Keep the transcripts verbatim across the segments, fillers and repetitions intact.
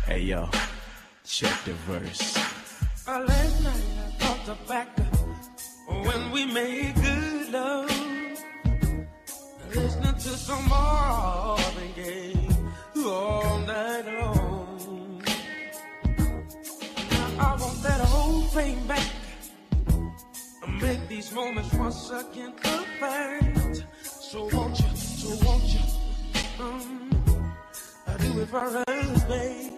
Hey yo, check the verse. Uh, last night I thought the back when we made good love, listening to some Marvin Gaye all night long. Now I want that whole thing back, make these moments once again perfect. So won't you, so won't you, um, I do it for us, babe.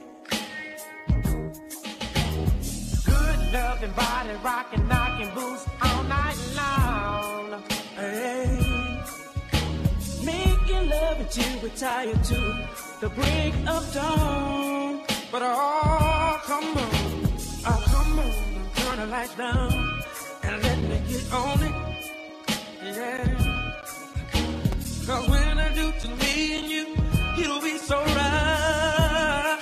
Good love and body rocking, knocking boots all night long. Hey, making love until we're tired to the break of dawn. But oh, come on, oh come on, turn the lights down and let me get on it. Yeah. Cause when I do to me and you, it'll be so right.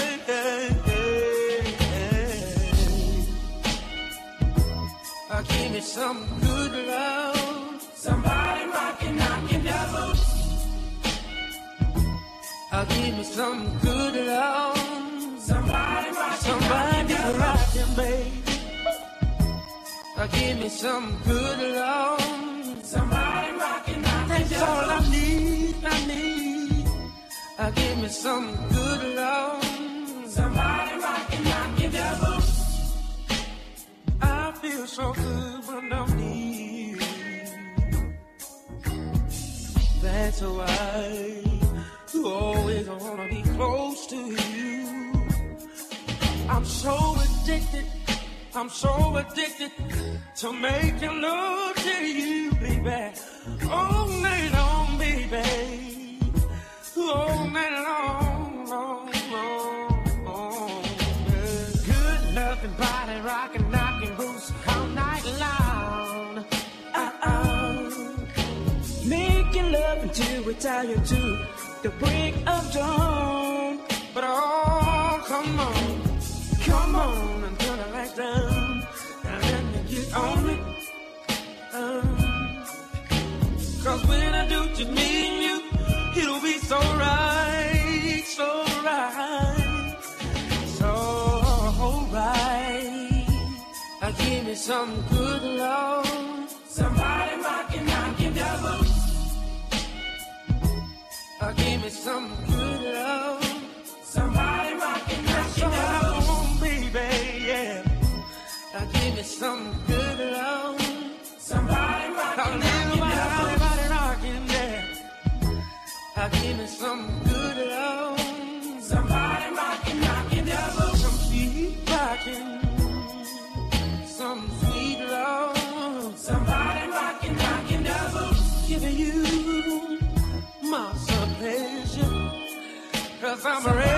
Uh, give me some good love. Somebody rockin', knockin' devils. Uh, give me some good love. Somebody rockin', somebody rockin', baby. Uh, give me some good love. Somebody rockin', knockin' that's all I need, I need. Uh, give me some good love. Somebody rockin', knockin' devils. I feel so good when I'm near. That's why you always wanna be close to you. I'm so addicted, I'm so addicted to making love to you, baby. All night long, baby. All night long, long, long, long. Good loving body rocking, knocking boots all night long. Uh-oh. Making love until we're tired to the break of dawn. But oh, come on, come on and turn the lights down and let me get on it. Um, Cause when I do to me and you, it'll be so right, so right, so right. Uh, give me some good love. Somebody rockin', knockin' devils. Uh, give me some good love. Somebody rockin', knockin' devils. Oh, baby, yeah. Uh, give me some good love. Somebody rockin', knockin' devils. Somebody rockin', yeah. Uh, give me some good love. Somebody rockin', knockin' devils. Some sweet rockin'. Some sweet love. Somebody rockin', knockin' devils. Giving you my pleasure. Cause I'm ready.